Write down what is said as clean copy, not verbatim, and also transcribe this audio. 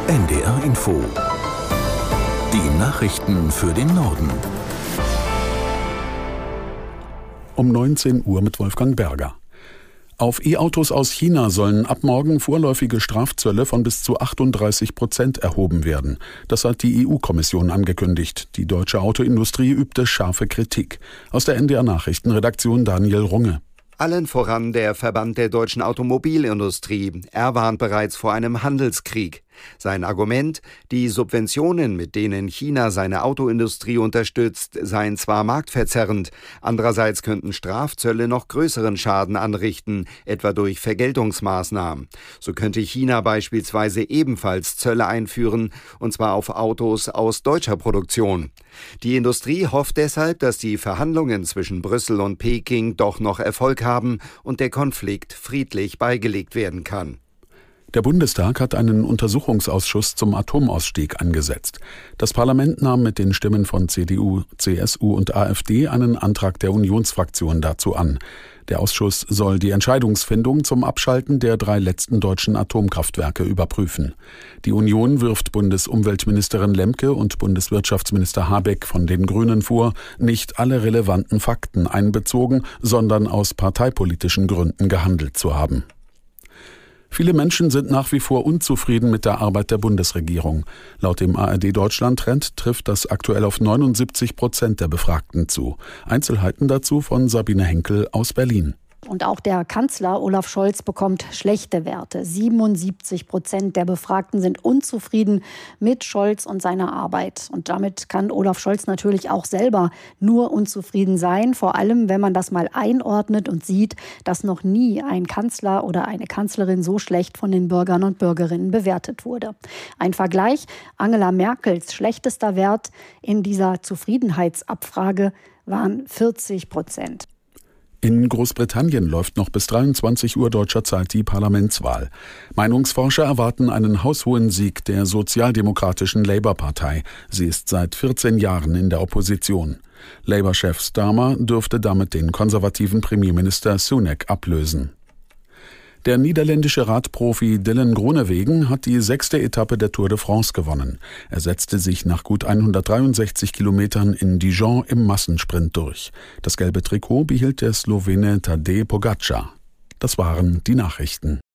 NDR Info. Die Nachrichten für den Norden. Um 19 Uhr mit Wolfgang Berger. Auf E-Autos aus China sollen ab morgen vorläufige Strafzölle von bis zu 38% erhoben werden. Das hat die EU-Kommission angekündigt. Die deutsche Autoindustrie übte scharfe Kritik. Aus der NDR Nachrichtenredaktion Daniel Runge. Allen voran der Verband der deutschen Automobilindustrie. Er warnt bereits vor einem Handelskrieg. Sein Argument: Die Subventionen, mit denen China seine Autoindustrie unterstützt, seien zwar marktverzerrend, andererseits könnten Strafzölle noch größeren Schaden anrichten, etwa durch Vergeltungsmaßnahmen. So könnte China beispielsweise ebenfalls Zölle einführen, und zwar auf Autos aus deutscher Produktion. Die Industrie hofft deshalb, dass die Verhandlungen zwischen Brüssel und Peking doch noch Erfolg haben und der Konflikt friedlich beigelegt werden kann. Der Bundestag hat einen Untersuchungsausschuss zum Atomausstieg angesetzt. Das Parlament nahm mit den Stimmen von CDU, CSU und AfD einen Antrag der Unionsfraktion dazu an. Der Ausschuss soll die Entscheidungsfindung zum Abschalten der 3 letzten deutschen Atomkraftwerke überprüfen. Die Union wirft Bundesumweltministerin Lemke und Bundeswirtschaftsminister Habeck von den Grünen vor, nicht alle relevanten Fakten einbezogen, sondern aus parteipolitischen Gründen gehandelt zu haben. Viele Menschen sind nach wie vor unzufrieden mit der Arbeit der Bundesregierung. Laut dem ARD-Deutschland-Trend trifft das aktuell auf 79% der Befragten zu. Einzelheiten dazu von Sabine Henkel aus Berlin. Und auch der Kanzler Olaf Scholz bekommt schlechte Werte. 77% der Befragten sind unzufrieden mit Scholz und seiner Arbeit. Und damit kann Olaf Scholz natürlich auch selber nur unzufrieden sein. Vor allem, wenn man das mal einordnet und sieht, dass noch nie ein Kanzler oder eine Kanzlerin so schlecht von den Bürgern und Bürgerinnen bewertet wurde. Ein Vergleich: Angela Merkels schlechtester Wert in dieser Zufriedenheitsabfrage waren 40%. In Großbritannien läuft noch bis 23 Uhr deutscher Zeit die Parlamentswahl. Meinungsforscher erwarten einen haushohen Sieg der sozialdemokratischen Labour-Partei. Sie ist seit 14 Jahren in der Opposition. Labour-Chef Starmer dürfte damit den konservativen Premierminister Sunak ablösen. Der niederländische Radprofi Dylan Groenewegen hat die 6. Etappe der Tour de France gewonnen. Er setzte sich nach gut 163 Kilometern in Dijon im Massensprint durch. Das gelbe Trikot behielt der Slowene Tadej Pogačar. Das waren die Nachrichten.